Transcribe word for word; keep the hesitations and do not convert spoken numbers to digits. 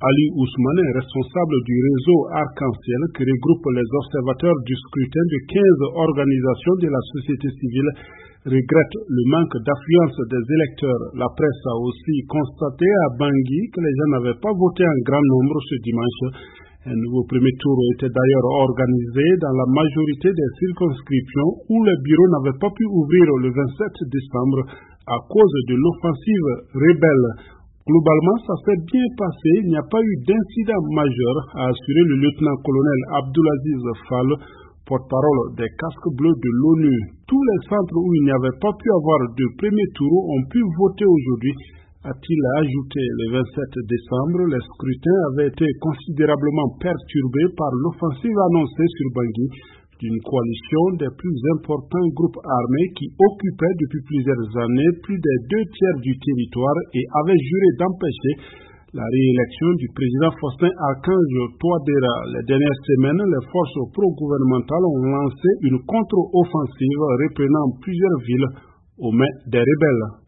Ali Ousmane est responsable du réseau Arc-en-Ciel qui regroupe les observateurs du scrutin de quinze organisations de la société civile, regrette le manque d'affluence des électeurs. La presse a aussi constaté à Bangui que les gens n'avaient pas voté en grand nombre ce dimanche. Un nouveau premier tour était d'ailleurs organisé dans la majorité des circonscriptions où les bureaux n'avaient pas pu ouvrir le vingt-sept décembre à cause de l'offensive rebelle. Globalement, ça s'est bien passé, il n'y a pas eu d'incident majeur, a assuré le lieutenant-colonel Abdulaziz Fall, porte-parole des casques bleus de l'ONU. Tous les centres où il n'y avait pas pu avoir de premier tour ont pu voter aujourd'hui, a-t-il ajouté. Le vingt-sept décembre, les scrutins avaient été considérablement perturbés par l'offensive annoncée sur Bangui d'une coalition des plus importants groupes armés qui occupaient depuis plusieurs années plus des deux tiers du territoire et avaient juré d'empêcher la réélection du président Faustin Archange Touadéra. Les dernières semaines, les forces pro-gouvernementales ont lancé une contre-offensive reprenant plusieurs villes aux mains des rebelles.